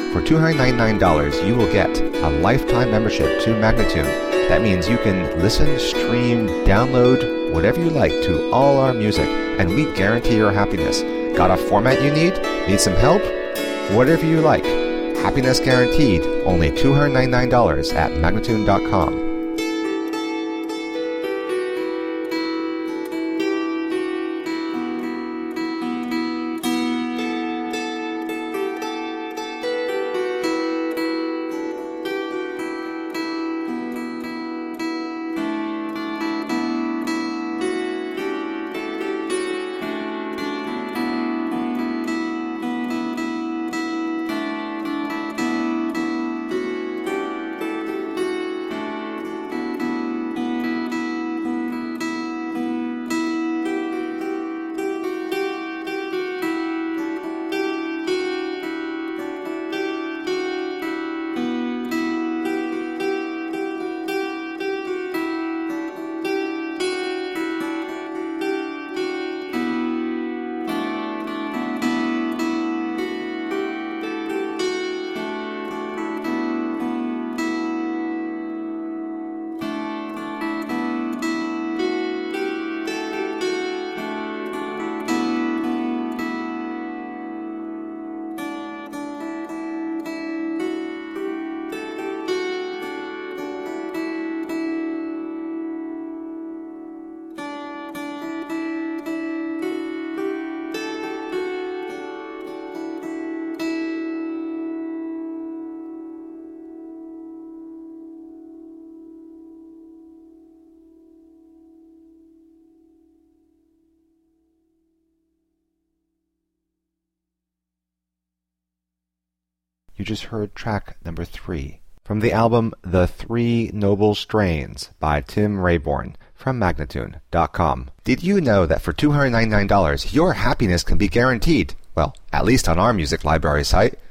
For $299, you will get a lifetime membership to Magnatune. That means you can listen, stream, download, whatever you like to all our music, and we guarantee your happiness. Got a format you need? Need some help? Whatever you like. Happiness guaranteed. Only $299 at Magnatune.com. You just heard track number 3 from the album The Three Noble Strains by Tim Rayborn from Magnatune.com. Did you know that for $299 your happiness can be guaranteed? Well, at least on our music library site.